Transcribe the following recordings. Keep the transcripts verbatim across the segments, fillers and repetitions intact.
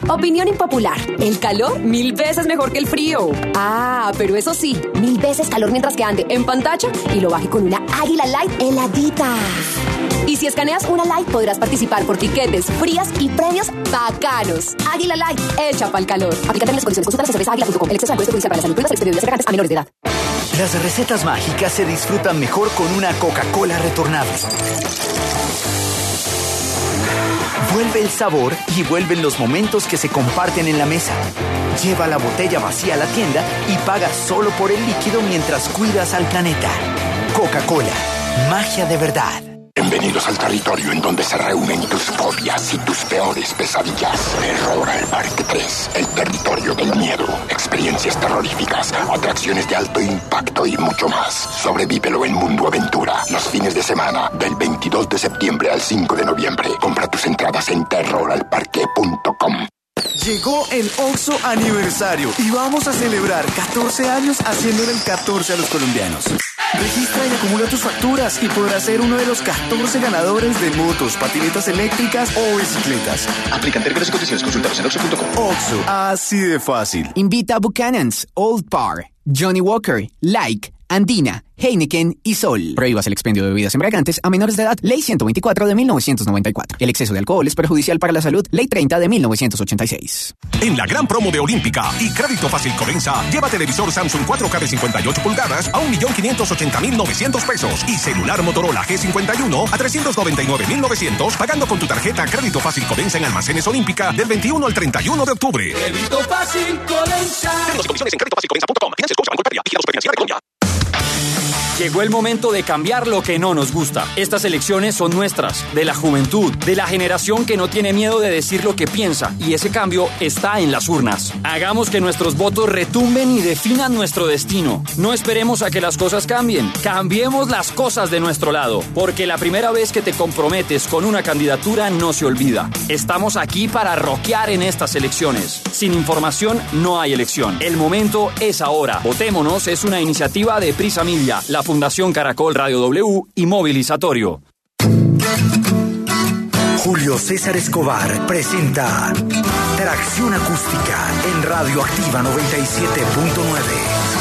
Opinión impopular. El calor, mil veces mejor que el frío. Ah, pero eso sí, mil veces calor mientras que ande en pantacha y lo baje con una Águila Light heladita. Y si escaneas una Light, podrás participar por tiquetes, frías y premios bacanos. Águila Light, hecha para el calor. Aplícate en las condiciones. Consulta asesores águila punto com. El exceso de alcohol es perjudicial para la salud. Prohíbas el expendio de cercantes a menores de edad. Las recetas mágicas se disfrutan mejor con una Coca-Cola retornable. Vuelve el sabor y vuelven los momentos que se comparten en la mesa. Lleva la botella vacía a la tienda y paga solo por el líquido mientras cuidas al planeta. Coca-Cola, magia de verdad. Bienvenidos al territorio en donde se reúnen tus fobias y tus peores pesadillas. Terror al Parque tres, el territorio del miedo. Experiencias terroríficas, atracciones de alto impacto y mucho más. Sobrevívelo en Mundo Aventura. Los fines de semana, del veintidós de septiembre al cinco de noviembre. Compra tus entradas en terror al parque punto com. Llegó el Oxxo Aniversario y vamos a celebrar catorce años haciéndole el catorce a los colombianos. Registra y acumula tus facturas y podrás ser uno de los catorce ganadores de motos, patinetas eléctricas o bicicletas. Aplican términos y condiciones. Consultados en oxxo punto com. Oxxo, así de fácil. Invita a Buchanan's, Old Par, Johnny Walker, Like, Andina, Heineken y Sol. Prohíbas el expendio de bebidas embriagantes a menores de edad. Ley ciento veinticuatro de mil novecientos noventa y cuatro. El exceso de alcohol es perjudicial para la salud. Ley treinta de mil novecientos ochenta y seis. En la gran promo de Olímpica y Crédito Fácil Codensa, lleva televisor Samsung cuatro K de cincuenta y ocho pulgadas a un millón quinientos ochenta mil novecientos pesos y celular Motorola G cincuenta y uno a trescientos noventa y nueve mil novecientos pagando con tu tarjeta Crédito Fácil Codensa en Almacenes Olímpica del veintiuno al treinta y uno de octubre. Crédito Fácil Codensa. Términos y condiciones en crédito fácil codensa punto com. Finanzas Scotiabank Colpatria. Vigilado Superfinanciera de Colombia. Llegó el momento de cambiar lo que no nos gusta. Estas elecciones son nuestras, de la juventud, de la generación que no tiene miedo de decir lo que piensa, y ese cambio está en las urnas. Hagamos que nuestros votos retumben y definan nuestro destino. No esperemos a que las cosas cambien. Cambiemos las cosas de nuestro lado, porque la primera vez que te comprometes con una candidatura no se olvida. Estamos aquí para rockear en estas elecciones. Sin información no hay elección. El momento es ahora. Votémonos es una iniciativa de Prisa Media, la Fundación Caracol Radio W y Movilizatorio. Julio César Escobar presenta Tracción Acústica en Radioactiva noventa y siete punto nueve.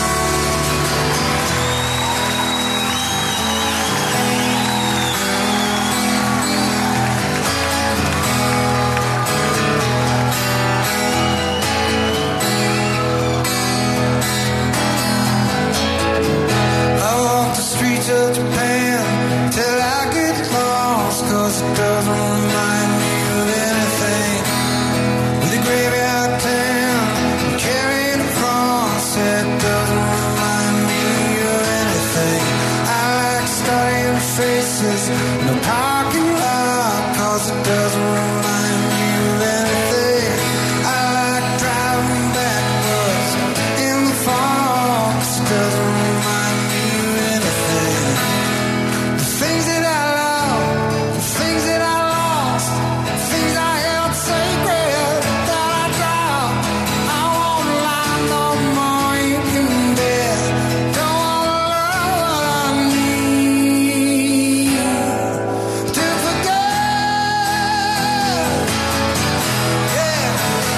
Of Japan till I get lost, cause it doesn't remind me of anything. The graveyard town carrying a cross, it doesn't remind me of anything. I like studying faces in the parking lot, cause it doesn't remind me of anything. I like driving backwards in the fog, cause it doesn't remind me of anything. Things that I love, things that I lost, things I held sacred that I dropped. I won't lie no more, you can bet. Don't wanna learn what I need to forget. Yeah.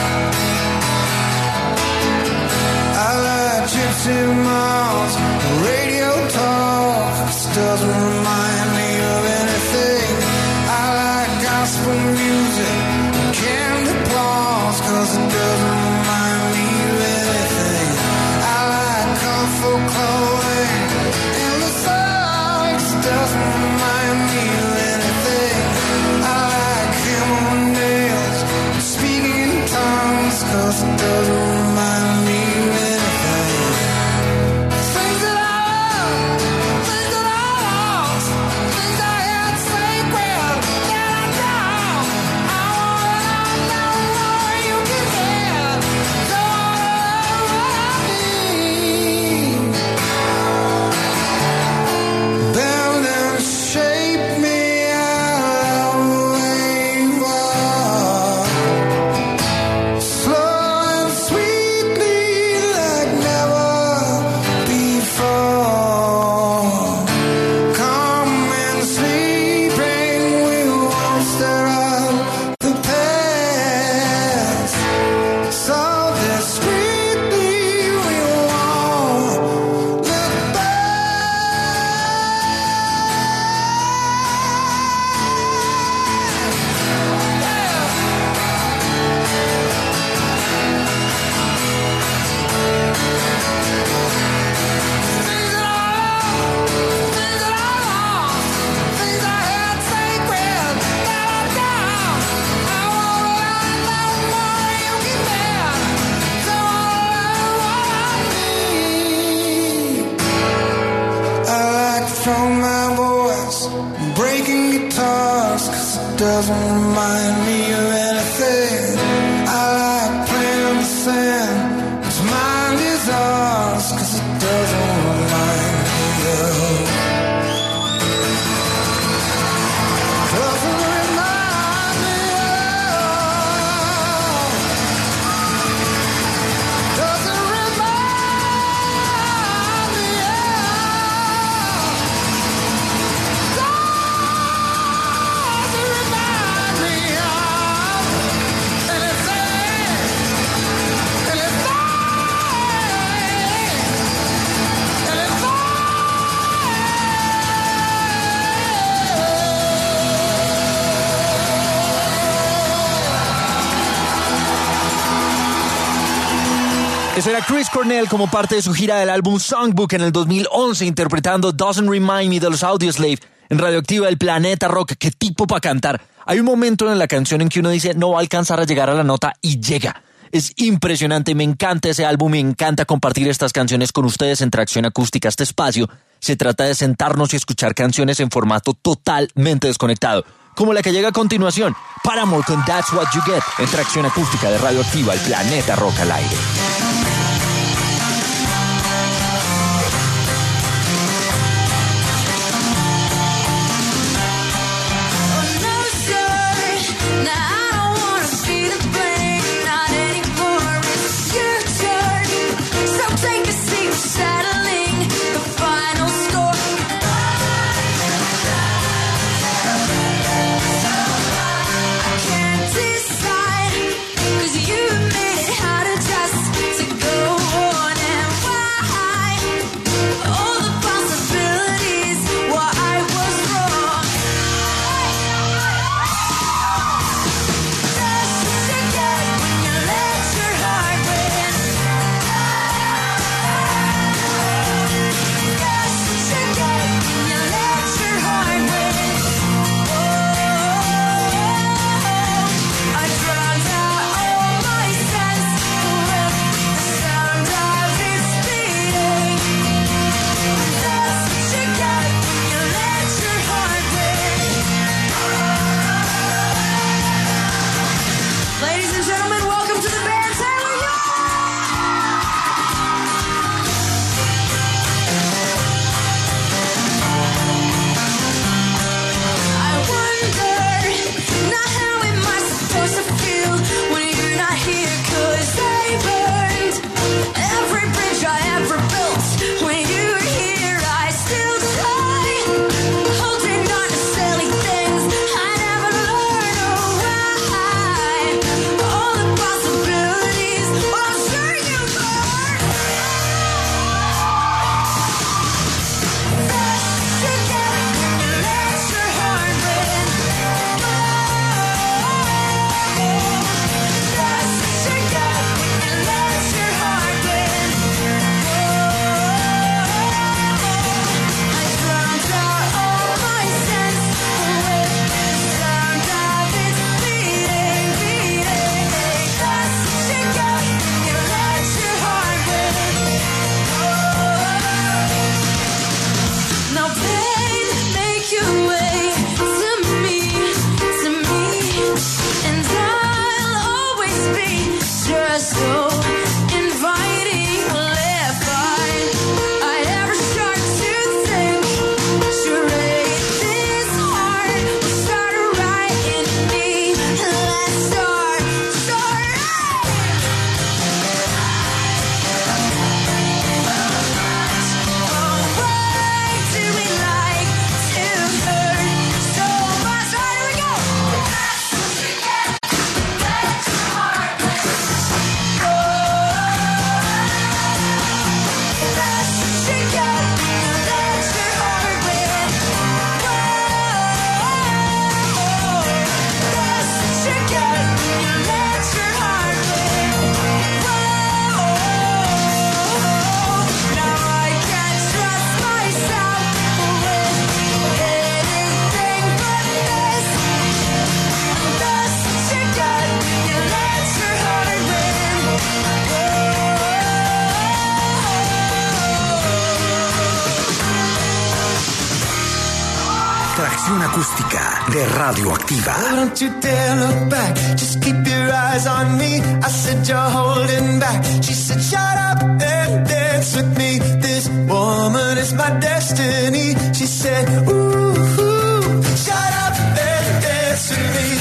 I like gypsy moms, radio talk, it doesn't remind me of anything. I like gospel music and candy applause, cause it doesn't remind me of anything. I like comfort clothing and the songs, it doesn't remind me of anything. I like hammer nails and speaking in tongues, cause it doesn't remind me of anything. Things that I love, things that I love. remind me of anything. I like playing the sand. Its mind is ours, cause it doesn't remind me of. Doesn't remind me of. Doesn't remind me of. Doesn't remind me of anything. Anything. Eso era Chris Cornell como parte de su gira del álbum Songbook en el dos mil once, interpretando Doesn't Remind Me de los Audioslave en Radioactiva del Planeta Rock. ¡Qué tipo para cantar! Hay un momento en la canción en que uno dice no va a alcanzar a llegar a la nota y llega. Es impresionante, me encanta ese álbum, me encanta compartir estas canciones con ustedes en Tracción Acústica. Este espacio se trata de sentarnos y escuchar canciones en formato totalmente desconectado, como la que llega a continuación, Paramore con That's What You Get, en Tracción Acústica de Radioactiva, el Planeta Rock al aire. de Radioactiva. Oh, don't you dare look back, just keep your eyes on me. I said you're holding back. She said shut up and dance with me. This woman is my destiny. She said ooh, ooh, shut up and dance with me.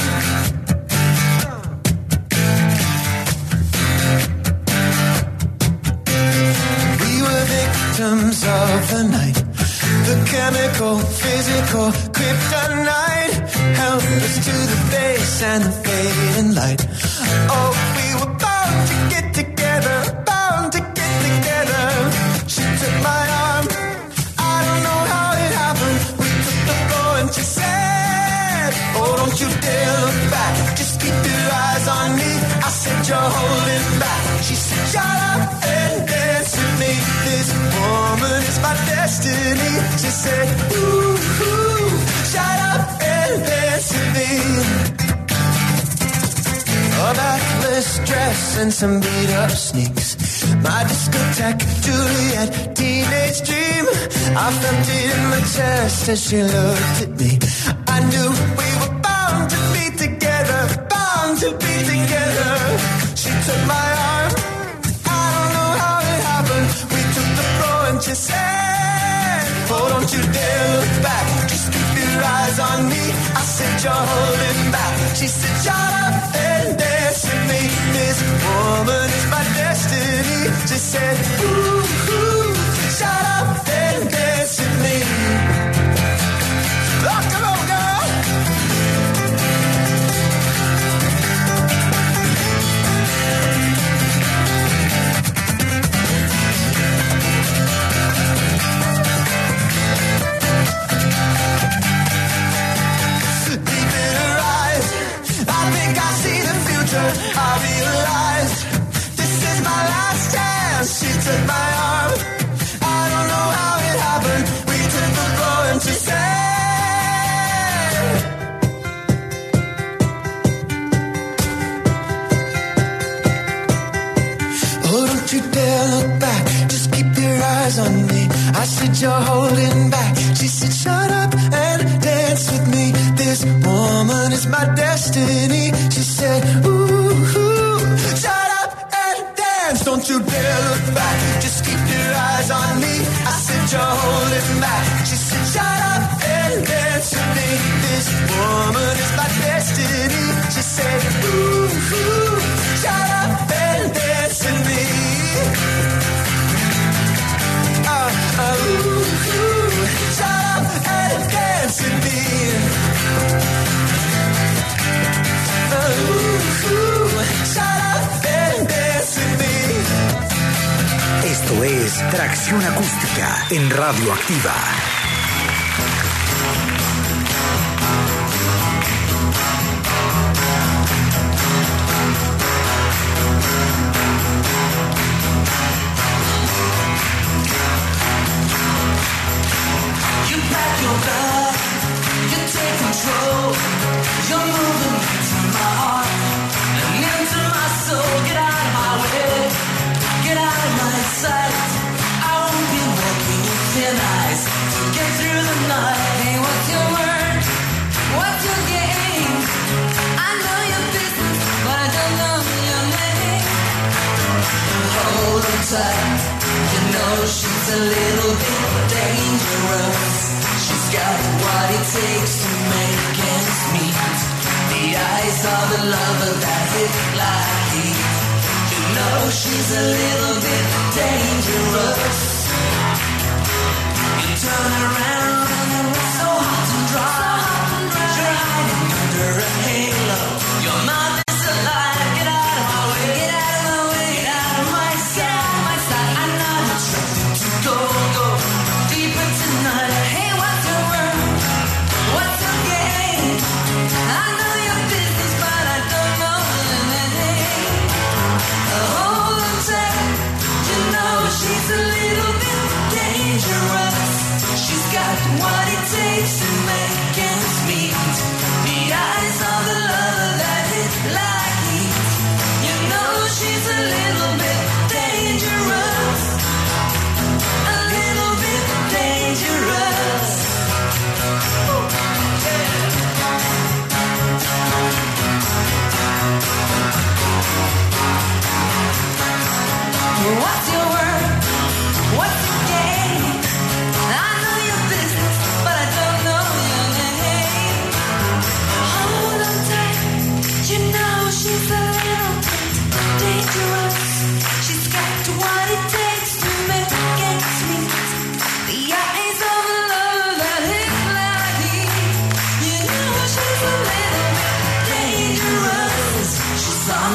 We were victims of the night. The chemical, physical, kryptonite held us to the base and the fading light. Oh, we were bound to get together, bound to get together. She took my arm, I don't know how it happened. We took the floor and she said, oh, don't you dare look back, just keep your eyes on me. I said, you're holding back. She said, shut up and dance with me. This woman is my destiny. She said, ooh, ooh, shut up and dance with me. A backless dress and some beat up sneaks. My discotheque, Juliet, teenage dream. I felt it in my chest as she looked at me. I knew we were bound to be together, bound to be together. She took my arm, I don't know how it happened. We took the floor and she said, oh, don't you dare look back, just keep your eyes on me. I said, you're holding back. She said, shut up and dance with me. This woman is my destiny. She said, ooh, ooh, shut up and dance with me. Oh, come on, girl. I realized this is my last chance. She took my arm, I don't know how it happened. We took the floor and she said, oh, don't you dare look back, just keep your eyes on me. I said, you're holding back. She said, shut up and dance with me. This woman is my destiny. She said, ooh, ooh, shut up and dance. Don't you dare look back, just keep your eyes on me. I said, you're holding back. She said, shut up and dance with me. This woman is my destiny. She said, ooh, ooh, shut up and dance with me. Uh, uh, ooh, ooh, shut up and dance with me. Uh, ooh, ooh, shut up and dance with me. Esto es Tracción Acústica en Radioactiva. You know she's a little bit dangerous. She's got what it takes to make ends meet. The eyes of the lover that hit like heat. You know she's a little bit dangerous. You turn around and it's so hot and dry. You're hiding under a halo. Your mind is alive. Get out of my way. Get out of my way. Get out of my sight. Go, go, deeper tonight. Hey, what's your word? What's your game? I know your business, but I don't know anything. Hold on tight. You know she's a little bit dangerous. She's got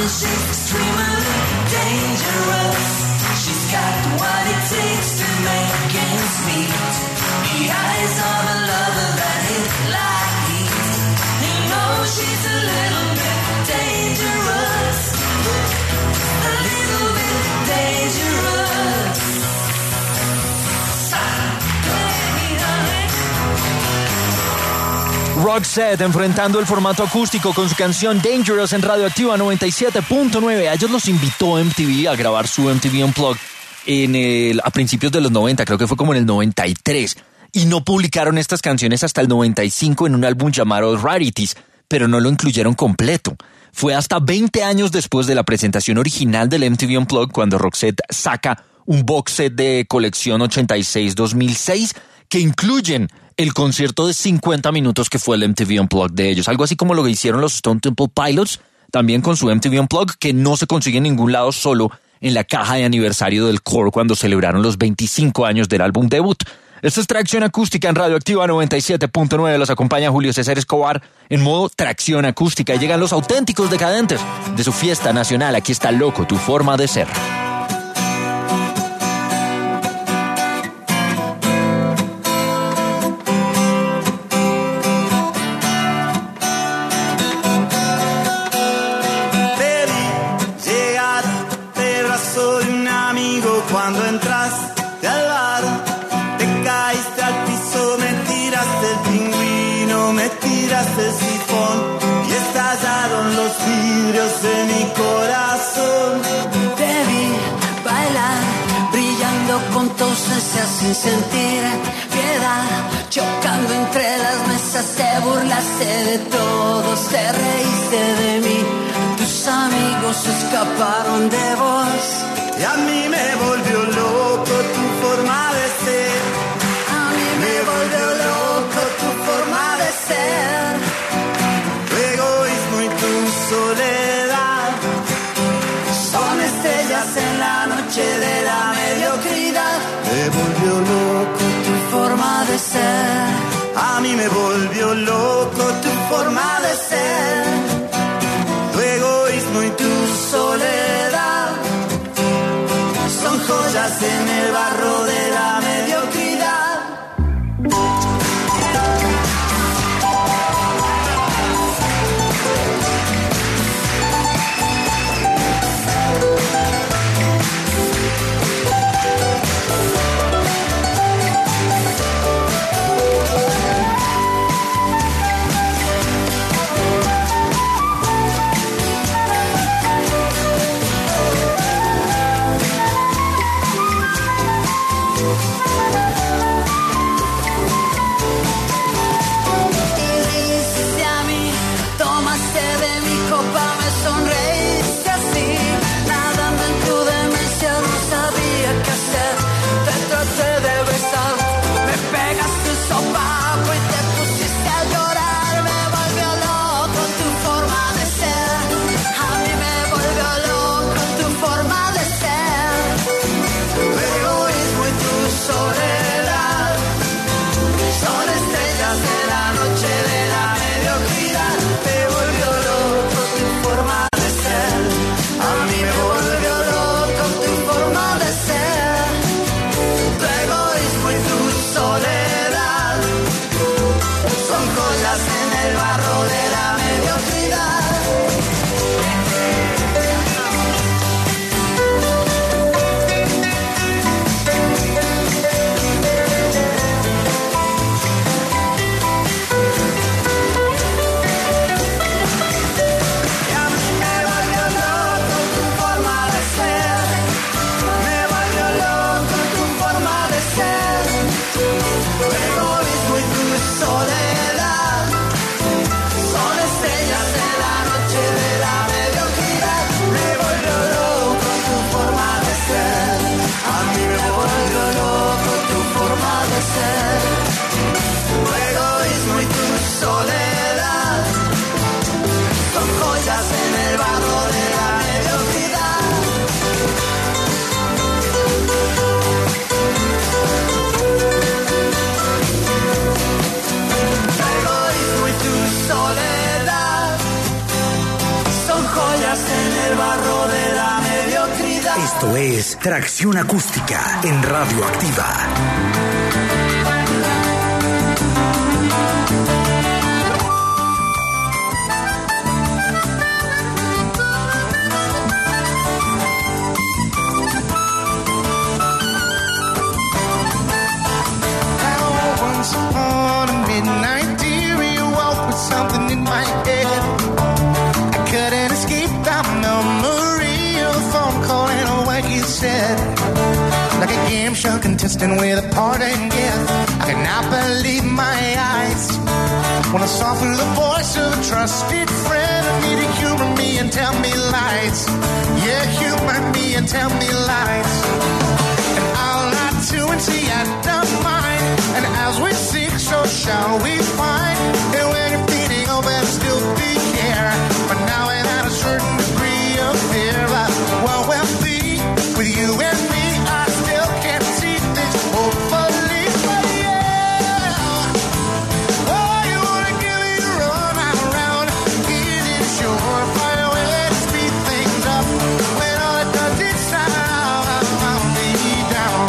and she's extremely dangerous. She's got what it takes to make ends meet. The eyes of a lover that hit like heat. You know she's a little bit dangerous. A little bit dangerous. Roxette enfrentando el formato acústico con su canción Dangerous en Radioactiva noventa y siete punto nueve. A ellos los invitó M T V a grabar su M T V Unplugged en el, a principios de los noventa, creo que fue como en el noventa y tres. Y no publicaron estas canciones hasta el noventa y cinco en un álbum llamado Rarities, pero no lo incluyeron completo. Fue hasta veinte años después de la presentación original del M T V Unplugged cuando Roxette saca un box set de colección ochenta y seis dos mil seis que incluyen el concierto de cincuenta minutos que fue el M T V Unplugged de ellos. Algo así como lo que hicieron los Stone Temple Pilots, también con su M T V Unplugged, que no se consigue en ningún lado, solo en la caja de aniversario del Core cuando celebraron los veinticinco años del álbum debut. Esta es Tracción Acústica en Radioactiva noventa y siete punto nueve. Los acompaña Julio César Escobar en modo Tracción Acústica. Y llegan los auténticos decadentes de su fiesta nacional. Aquí está Loco, tu forma de ser. Cuando entraste al bar, te caíste al piso, me tiraste el pingüino, me tiraste el sifón y estallaron los vidrios de mi corazón. Te vi bailar, brillando con tu ausencia sin sentir piedad, chocando entre las mesas, te burlaste de todos, te reíste de mí, tus amigos escaparon de vos. Y a mí me volvió loco tu forma de ser. A mí me volvió loco tu forma de ser. Tu egoísmo y tu soledad son estrellas en la noche de la mediocridad. Me volvió loco tu forma de ser. A mí me volvió loco tu forma de ser. Tu egoísmo y tu soledad son joyas en el barro de la mediocridad. Esto es Tracción Acústica en Radioactiva. Once upon a midnight dear, you woke with something in my head. I couldn't escape that memory of a phone call and a wacky said. Like a game show contestant with a parting gift, I could not believe my eyes when I saw through the voice of a trusted friend of me to humor me and tell me lies. Yeah, humor me and tell me lies. And I'll lie to and see I don't mind. And as we seek, so shall we find. And when you're feeling, oh, better still be here. But now without a certain degree of fear, but well, we'll be with you and me. I still can't see this hopefully, but yeah. Oh, you wanna give me a run around? Is it a surefire way to speed things up? When all it does is sound me down.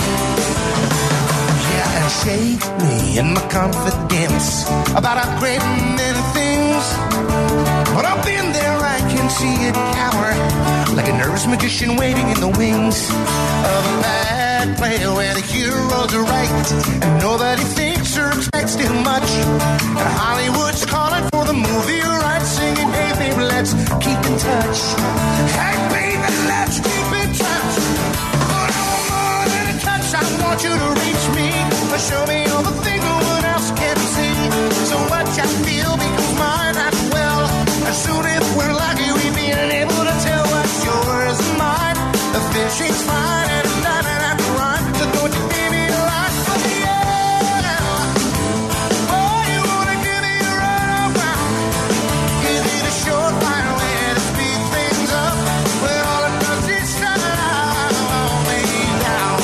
Yeah, and shake me in my confidence about upgrading many things. But up in there I can see it cower like a nervous magician waiting in the wings of a bad play where the heroes are right and nobody thinks or expects too much. And Hollywood's calling for the movie rights, singing, hey baby, let's keep in touch. Hey baby, let's keep in touch. But I want more than a touch. I want you to reach me, but show me all the things no one else can see. So much I feel becomes mine as well. As soon as we're lucky, we be able to tell what's yours and mine. The fishing's fine and it's not an after run. So don't you give me a line, but yeah. Oh, you wanna give me a run around? Is it a short line way to speed things up? When all it does is shut me down.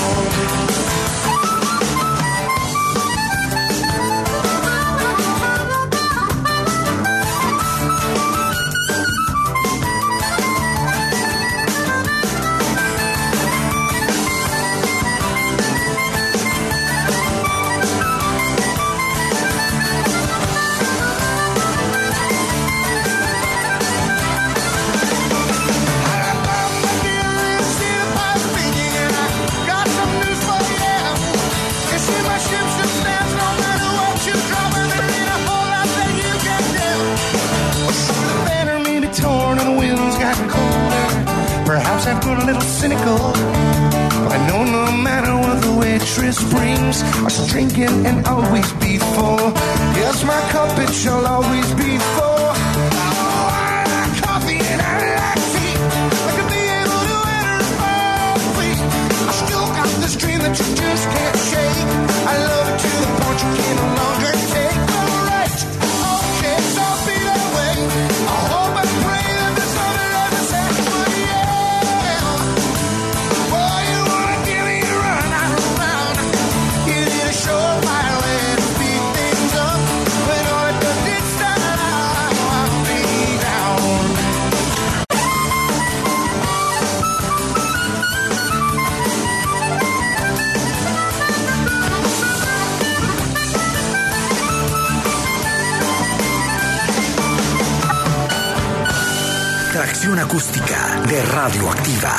Perhaps I've grown a little cynical, but I know no matter what the waitress brings, I shall drink it and always be full. Yes, my cup, it shall always be full. Oh, I like coffee and I like tea. I could be able to enter all fleet. I still got this dream that you just can't shake. I love it to the point you can no longer take. Alright, okay, so I'll be that way. I hope and pray that this other ever says, but yeah. Tracción Acústica de Radioactiva.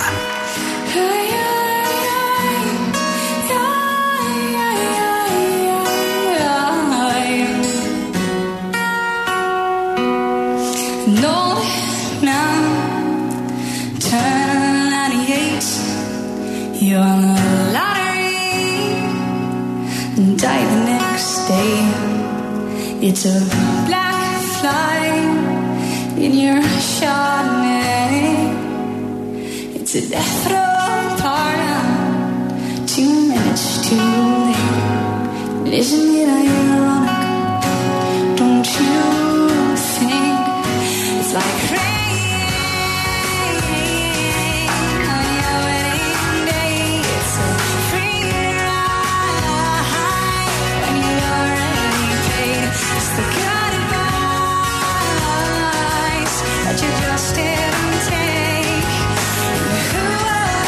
No, now, turn ninety-eight. You're on the lottery, die the next day. It's a black fly in your Chardonnay. It's a death row pardon, two minutes too late. Isn't it ironic? Don't you think it's like rain on your wedding day? It's a free ride when you're already paid. It's the good advice that you just didn't take. Who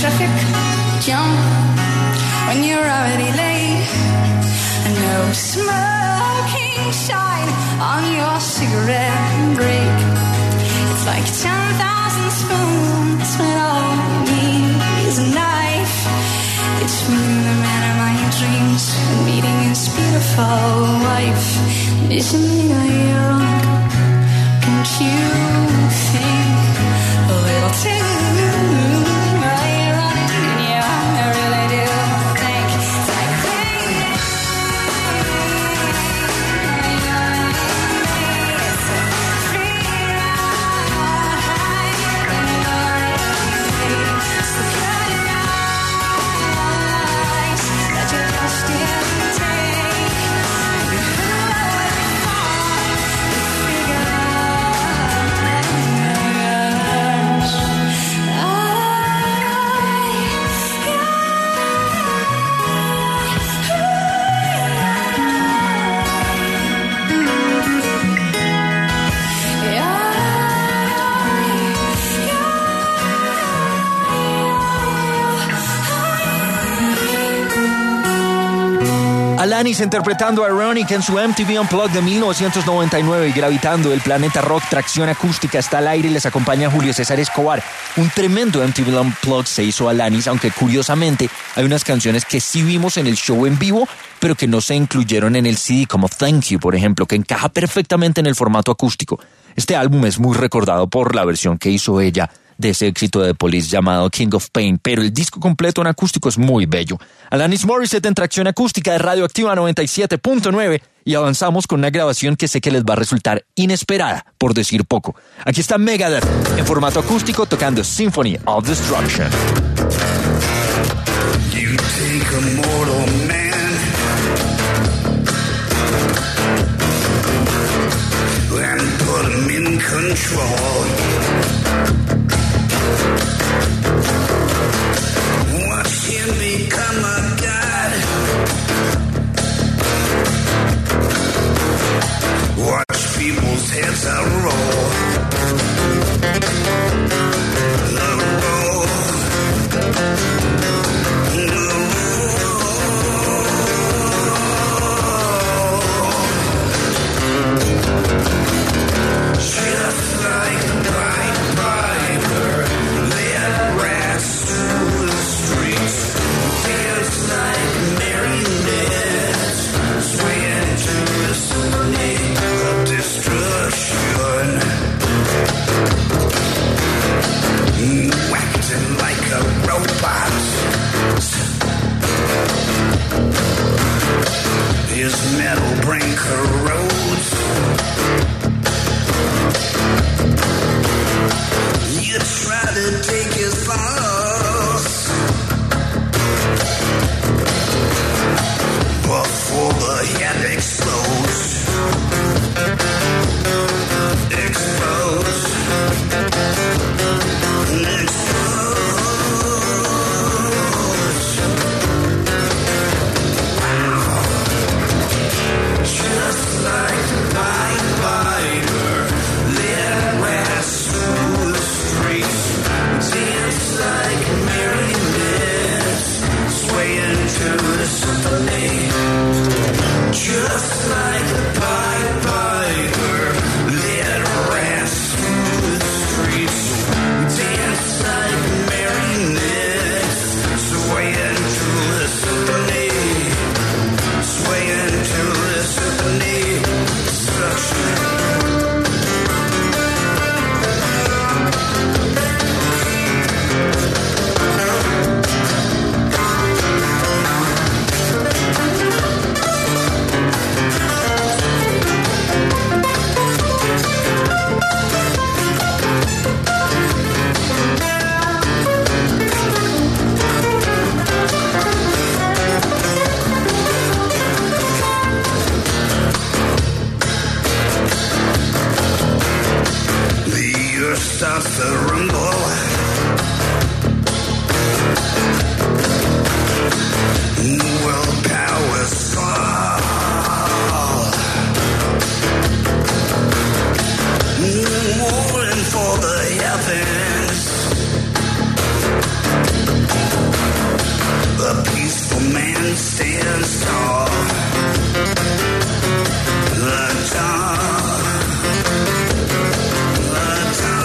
traffic jam when you're already late. No smoking shine on your cigarette break. It's like ten thousand spoons when all you need is a knife. Between the man of my dreams and meeting his beautiful wife. Isn't it ironic? Can't you think a little too ironic? Yeah, I really do think it's like think. It's a free ride, so cut it out that you just didn't take. You Alanis interpretando Ironic en su M T V Unplugged de mil novecientos noventa y nueve y gravitando el planeta rock tracción acústica está al aire y les acompaña Julio César Escobar. Un tremendo M T V Unplugged se hizo Alanis, aunque curiosamente hay unas canciones que sí vimos en el show en vivo, pero que no se incluyeron en el C D, como Thank You, por ejemplo, que encaja perfectamente en el formato acústico. Este álbum es muy recordado por la versión que hizo ella de ese éxito de The Police llamado King of Pain, pero el disco completo en acústico es muy bello. Alanis Morissette en tracción acústica de Radioactiva noventa y siete punto nueve y avanzamos con una grabación que sé que les va a resultar inesperada, por decir poco. Aquí está Megadeth en formato acústico tocando Symphony of Destruction. You take a mortal man and put him in control. Watch him become a god. Watch people's heads a roll. The roll. The roll. Just like the Pied Piper, led rats through the streets. Just like marionettes, swaying to the symphony of destruction. Acting like a robot. His metal brain corrodes. You try to take his thoughts before the head explodes. Explodes. Explodes. Wow. Just like the Pied Piper, led rats through the streets. Dance like marionettes, swaying to the symphony. Just like the Pied Piper, led rats through the streets. Dance like marionettes, swaying to the symphony. Swaying to the symphony. Destruction. The earth starts to rumble. World powers fall. Warring for the heavens. wind stands tall. The dawn, the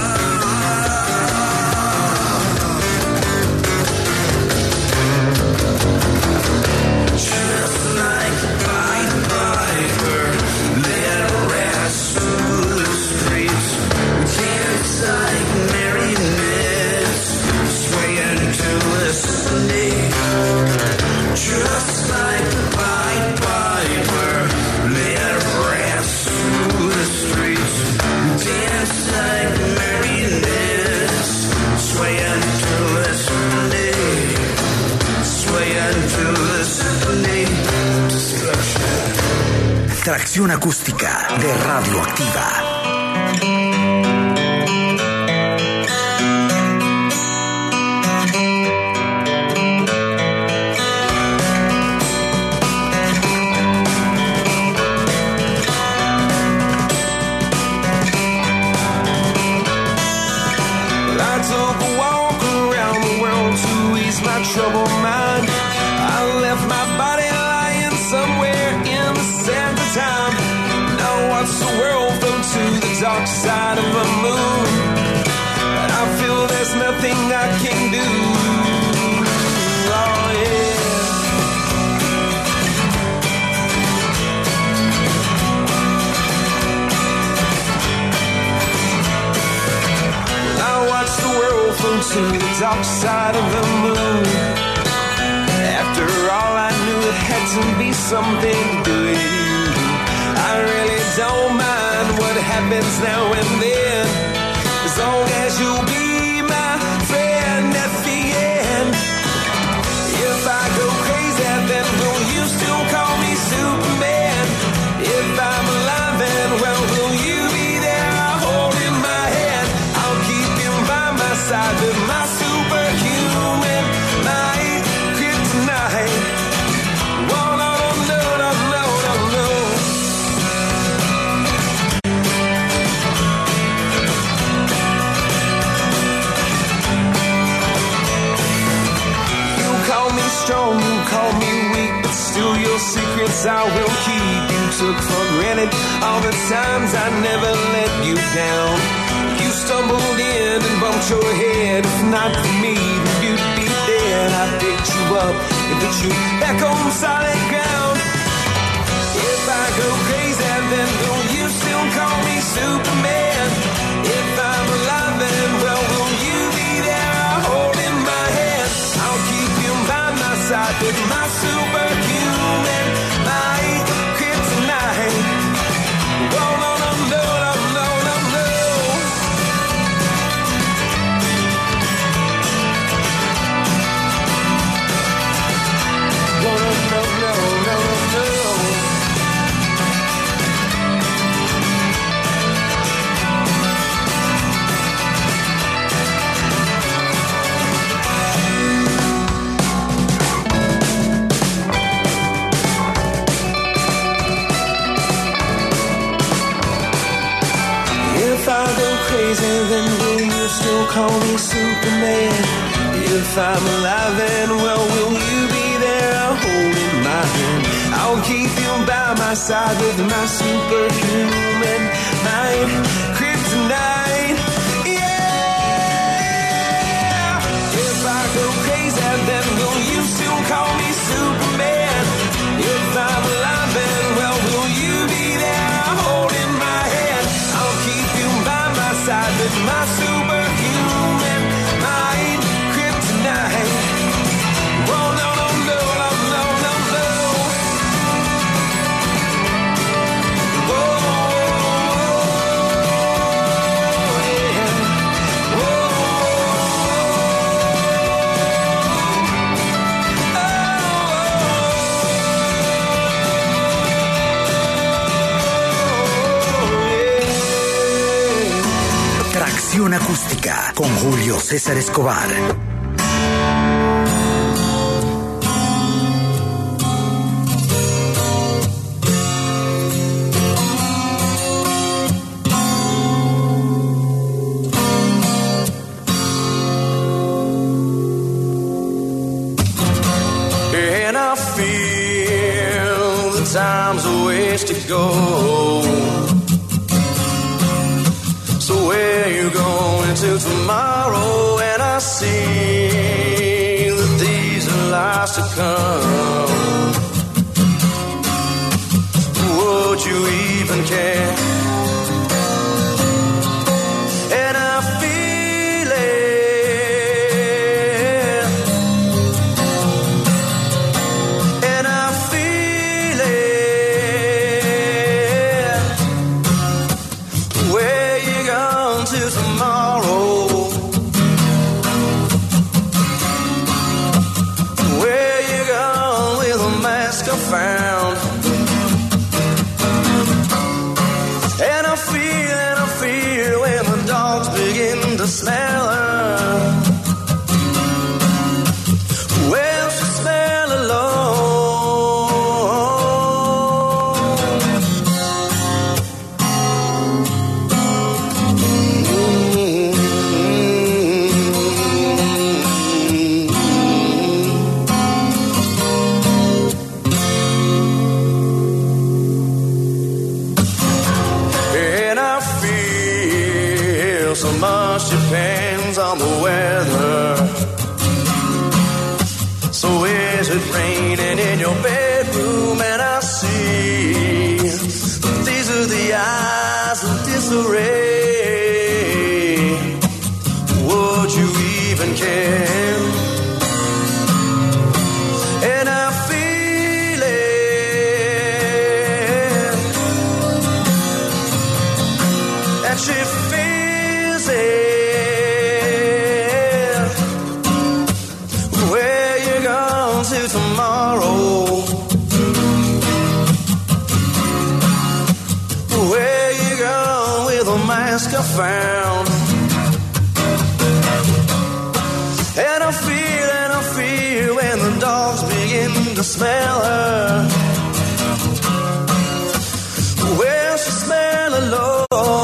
dawn. Just like the Pied Piper, let rest through the streets. Dance like marionettes, swaying to the symphony. Just like the Pied Piper, let rest through the streets. Dance like marionettes, swaying to the symphony. Swaying to the symphony. Destruction. Tracción acústica de Radioactiva. Troubled mind. I left my body lying somewhere in the sand of time. Now watch the world flow to the dark side of the moon. But I feel there's nothing I can do. Oh yeah. I watch the world flow to the dark side of the moon. After all, I knew it had to be something good. I really don't mind what happens now and then, as long as you'll be my friend at the end. If I go crazy, then will you still call me Superman? If I'm alive, then well, will you be there holding my hand? I'll keep you by my side with my superhuman might. Kryptonite. Oh, no, no, no, no, no, no. You call me strong, you call me weak, but still your secrets I will keep. You took for granted all the times I never let you down. You stumbled in and bumped your head. If not for me, then you'd be dead. I picked you up and put you back on solid ground. If I go crazy, then will you still call me Superman? If I'm alive, then well, will you be there holding my hand? I'll keep you by my side with my superhuman might. Kryptonite. Oh, no, no, no, no, no, no, no. Oh, no, no, no, no, no, no. If I go crazy, then will you still call me Superman? If I'm alive, then well, will you be there holding my hand? I'll keep you by my side with my superhuman mind. Kryptonite, yeah. If I go crazy, then will you still call me Superman? If I'm alive, then well, will you be there holding my hand? I'll keep you by my side with my superhuman mind. Kryptonite. Oh, no, no, no, no, no, no, no. Oh, yeah. Oh, Tracción acústica con Julio César Escobar. and I feel time's a ways to go. So where you going to tomorrow? And I see that these are lies to come. Would you even care? And I feel it, and I feel it. Where you going to tomorrow? Where you going with a mask I found? And I feel, and I feel when the dogs begin to smell her. Well, she smell And I feel so much depends on the weather. So is it raining in your bedroom? And I see these are the eyes of disarray. Would you even care? And I feel it, and she feels it. Where you going to tomorrow? Where you going with a mask I found? And I feel, and I feel when the dogs begin to smell her. Well, she smell alone.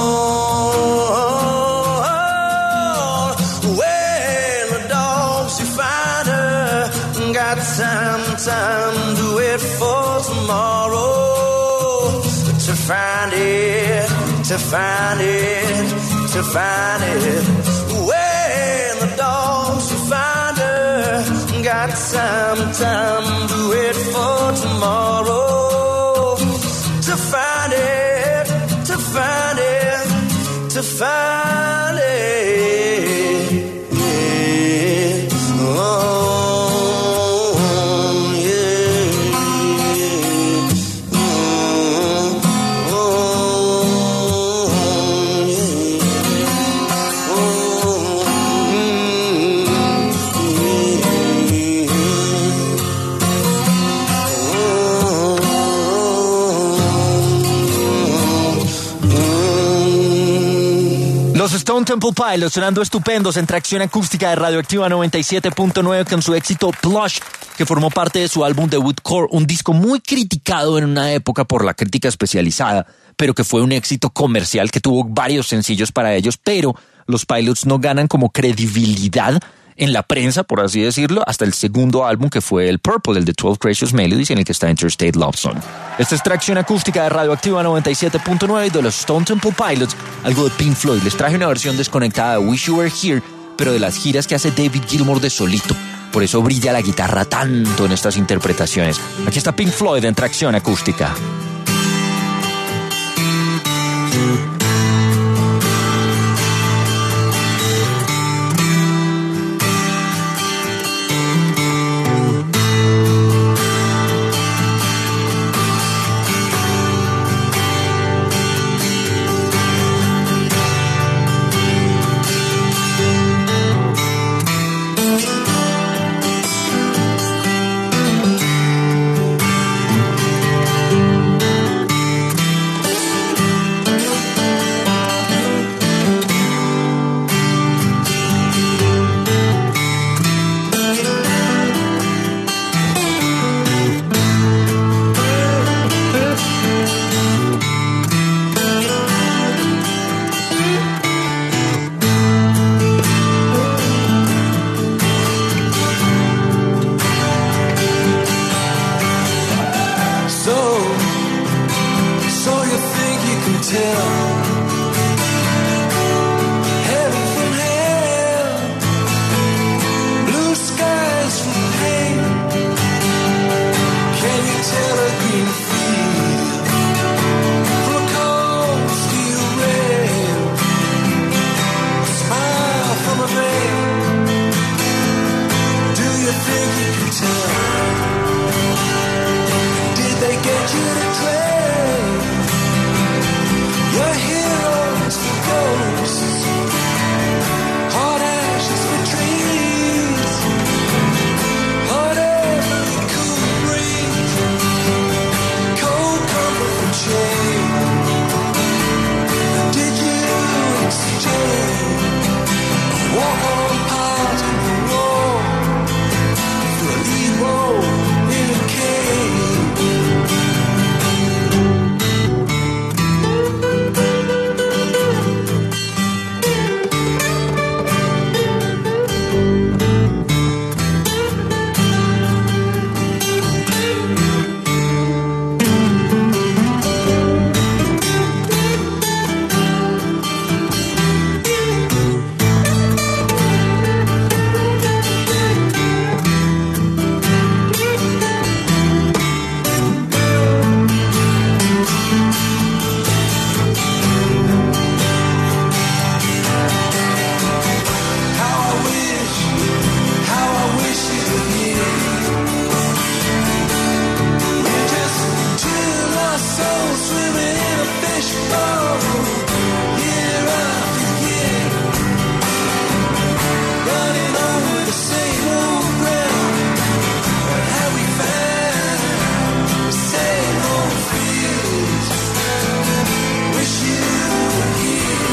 When the dogs you find her, got time, time to wait for tomorrow. To find it, to find it, to find it. When the dogs you find her, got time, time to wait for tomorrow. To find it, to find it, to find it. Yeah. Oh, yeah. Oh, oh, yeah. Oh, Los Stone Temple Pilots sonando estupendos en tracción acústica de Radioactiva noventa y siete punto nueve con su éxito Plush, que formó parte de su álbum debut Core, un disco muy criticado en una época por la crítica especializada, pero que fue un éxito comercial que tuvo varios sencillos para ellos, pero los Pilots no ganan como credibilidad en la prensa, por así decirlo, hasta el segundo álbum, que fue el Purple, el de twelve Gracious Melodies, en el que está Interstate Love Song. Esta es tracción acústica de Radioactiva noventa y siete punto nueve y de los Stone Temple Pilots, algo de Pink Floyd. Les traje una versión desconectada de Wish You Were Here, pero de las giras que hace David Gilmour de solito. Por eso brilla la guitarra tanto en estas interpretaciones. Aquí está Pink Floyd en tracción acústica. Heaven from hell, blue skies from pain. Can you tell a green field from a cold steel rail? A smile from a veil. Do you think you can tell? Did they get you to trade your heroes for ghosts? Hot ashes for trees, hot air for the cool breeze, cold comfort for change. Did you exchange a walk-on part in the war for a lead role in a cave? How I wish, how I wish you were here. We're just two lost souls swimming in a fishbowl, year after year, running over the same old ground. What have we found? The same old fields. Wish you were here.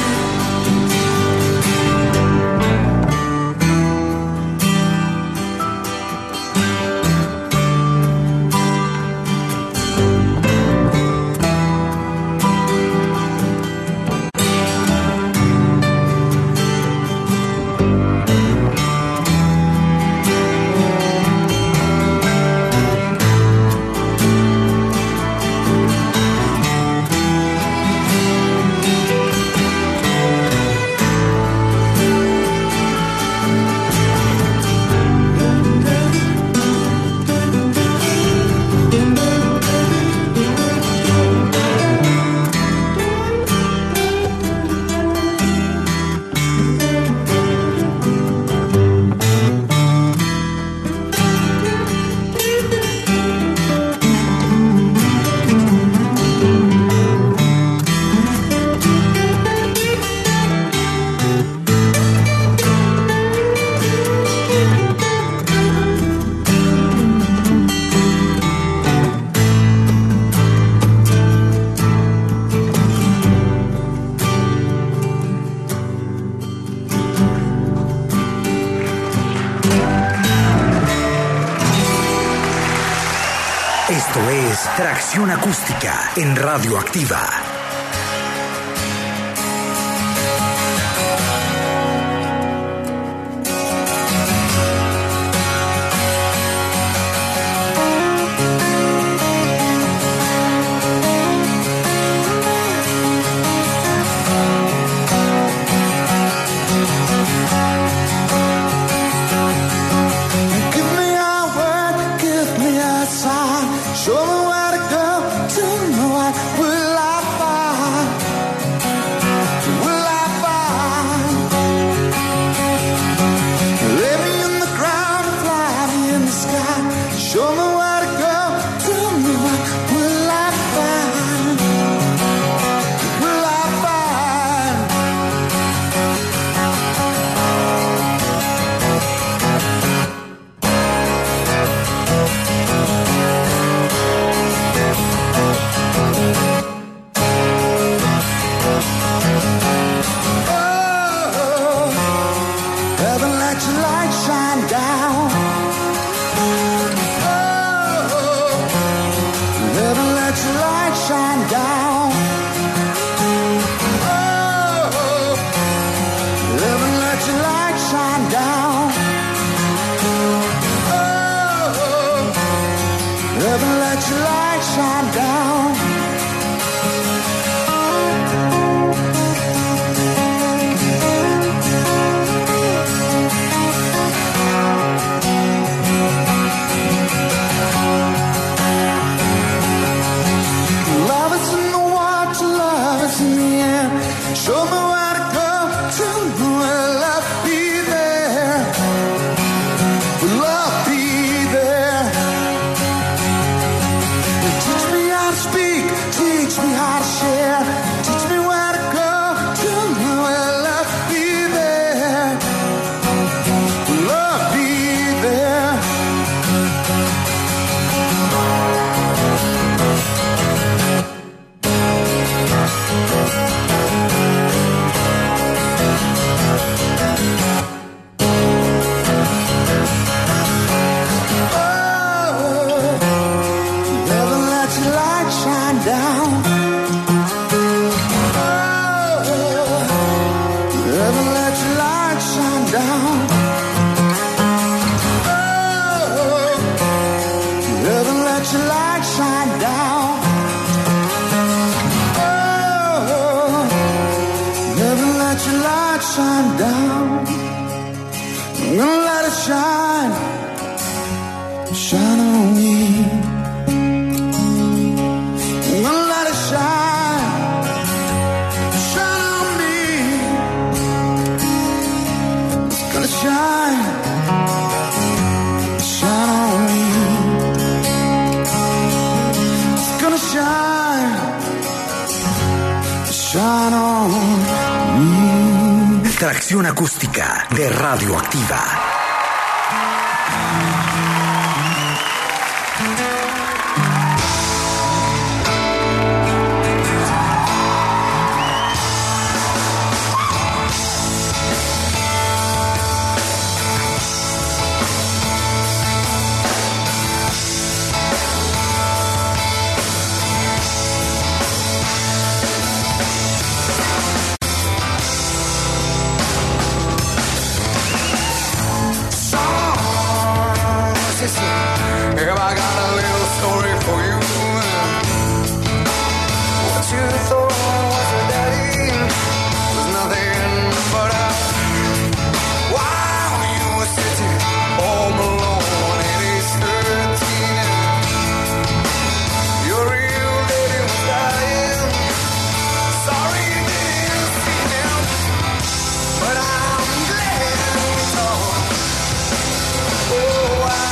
Esto es Tracción Acústica en Radioactiva. Give me a word, give me a sign. Show me where to go, to know what will I find. Show me where to go, tell me where I'll be there. Will I be there? Teach me how to speak, teach me how to share. Teach me where to go, tell me where I'll be there. Will I be there? Shine down, I'm gonna let it shine, shine on me. I'm gonna let it shine, shine on me. It's gonna shine, shine on me. It's gonna shine, shine on me. Tracción acústica de Radioactiva. Have I got a little story for you? What you thought was a daddy was nothing but a while you were sitting home alone at age thirteen. Your real daddy was dying. Sorry you didn't see him, but I'm glad you saw. Oh, I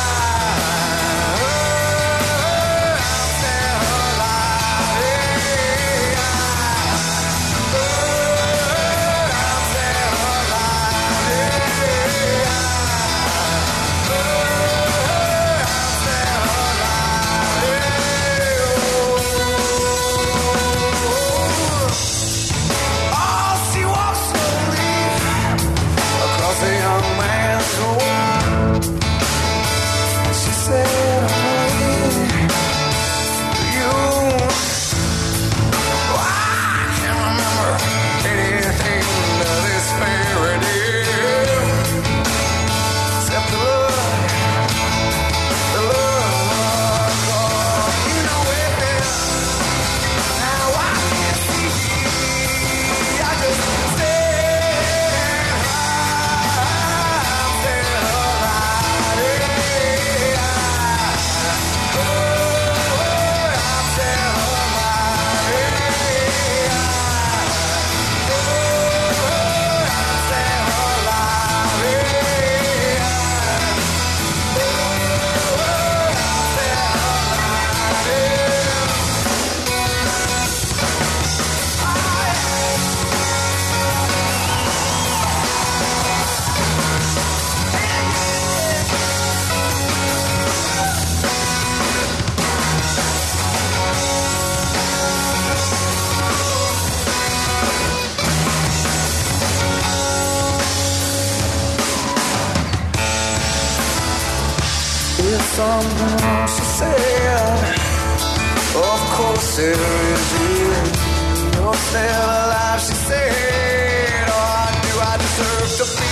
something she said. Of course there is it. You're still alive, she said. Or do I deserve to be?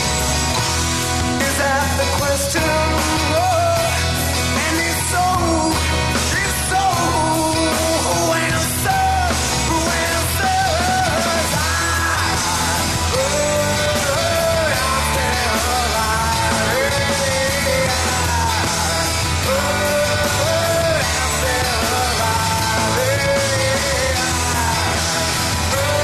Is that the question? Oh, and it's so, it's so. Who answers? Who answers? I, oh, I'm still alive. Oh, I'm still alive.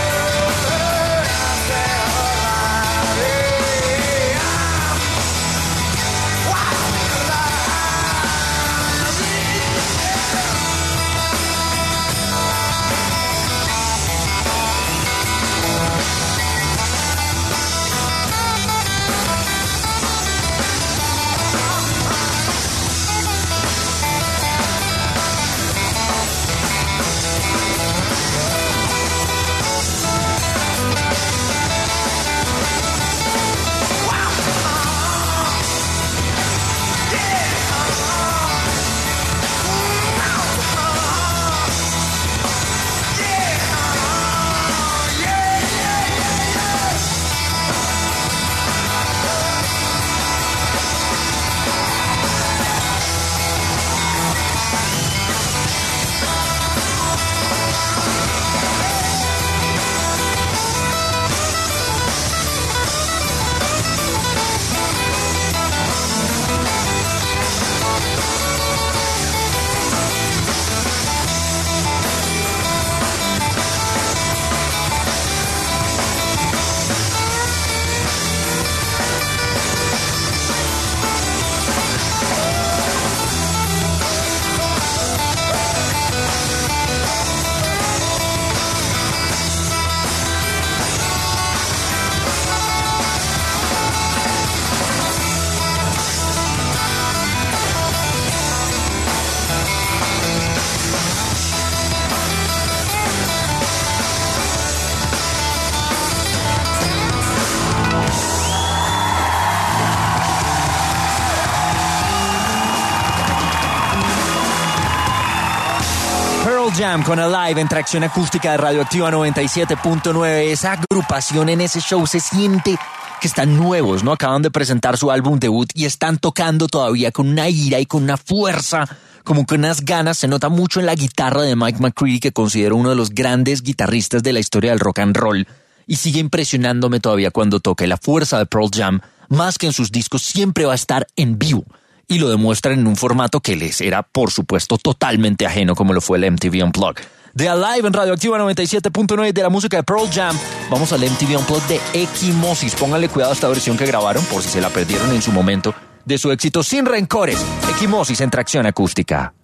Jam con Alive en tracción acústica de Radioactiva noventa y siete punto nueve. Esa agrupación en ese show se siente que están nuevos, ¿no? Acaban de presentar su álbum debut y están tocando todavía con una ira y con una fuerza, como con unas ganas. Se nota mucho en la guitarra de Mike McCready, que considero uno de los grandes guitarristas de la historia del rock and roll, y sigue impresionándome todavía cuando toca. La fuerza de Pearl Jam, más que en sus discos, siempre va a estar en vivo, y lo demuestran en un formato que les era, por supuesto, totalmente ajeno, como lo fue el M T V Unplugged. De Alive en Radioactiva noventa y siete punto nueve, de la música de Pearl Jam, vamos al M T V Unplugged de Equimosis. Pónganle cuidado a esta versión que grabaron, por si se la perdieron en su momento, de su éxito Sin Rencores. Equimosis en tracción acústica.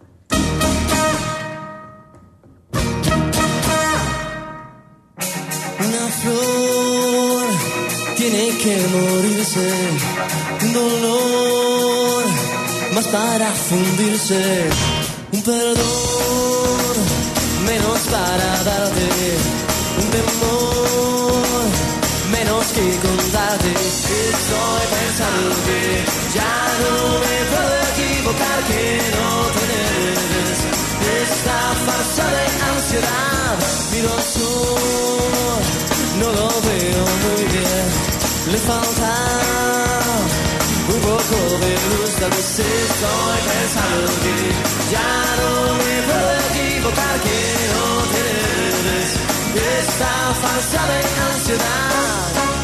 Una flor tiene que morirse, un dolor más para fundirse, un perdón menos para darte, un temor menos que contarte. Estoy pensando que ya no me puedo equivocar, que no te debes esta farsa de ansiedad. Miro al sol, no lo veo muy bien, le falta un poco de luz. Tal vez estoy pensando que ya no me puedo equivocar, que no te debes esta farsa de ansiedad.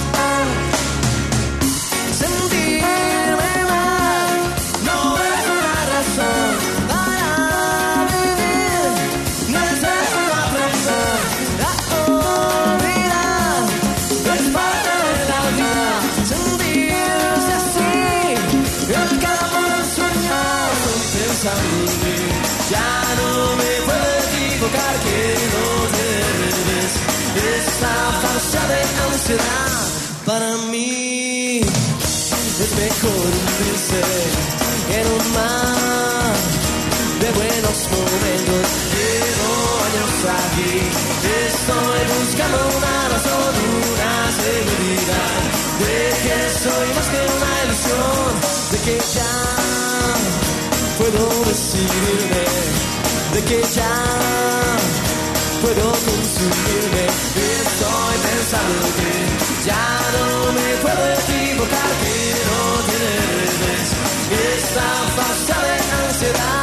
Sentirme mal no es una razón para vivir, no es una presión a olvidar, es parte de la vida. Sentirse así, el campo del sueño, estoy pensando en mí, ya no me puedo equivocar, que no te debes esta farsa de ansiedad. Para mí es mejor hundirse en un mar de buenos momentos. Llevo años aquí, estoy buscando una razón, una seguridad de que soy más que una ilusión, de que ya puedo decidirme, de que ya puedo consumirme. Estoy pensando que ya no me puedo equivocar, que no te debes esta farsa de ansiedad.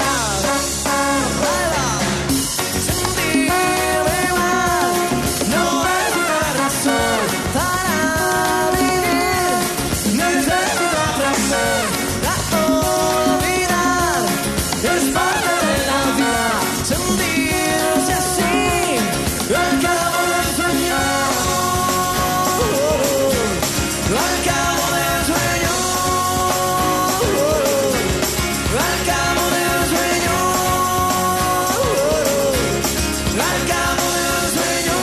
Sentirme mal no es una razón para vivir, no es una razón para olvidar, es parte de la vida. Sentirse así, al cabo del sueño, al cabo del sueño, al cabo del sueño, al cabo del sueño.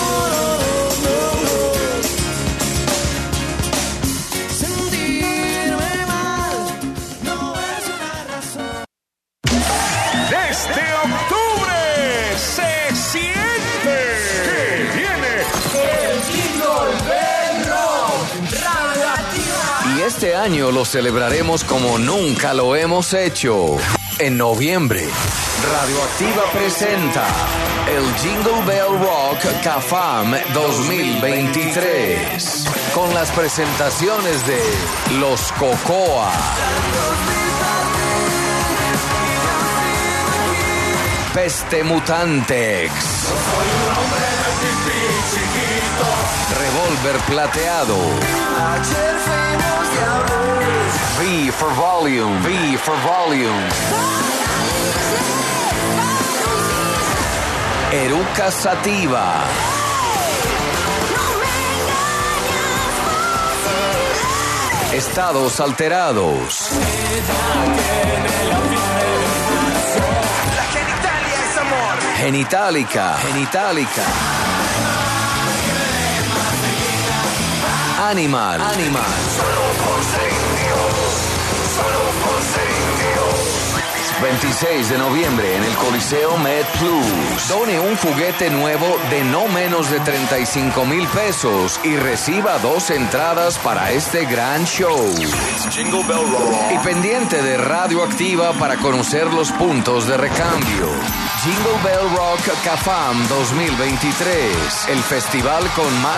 Sentirme mal no es una razón. Desde octubre se siente que viene El Jingle Bell Rock Radioactiva. Y este año lo celebraremos como nunca lo hemos hecho. En noviembre, Radioactiva presenta el Jingle Bell Rock CAFAM dos mil veintitrés, con las presentaciones de Los Cocoa, Peste Mutantex, Revólver Plateado, V for Volume, V for Volume, Eruca Sativa, Estados Alterados, La genitalia es amor. Genitalica, Genitalica, Animal, Animal, veintiséis de noviembre en el Coliseo Med Plus. Done un juguete nuevo de no menos de treinta y cinco mil pesos y reciba dos entradas para este gran show. Y pendiente de Radioactiva para conocer los puntos de recambio. Jingle Bell Rock C A F A M dos mil veintitrés, el festival con más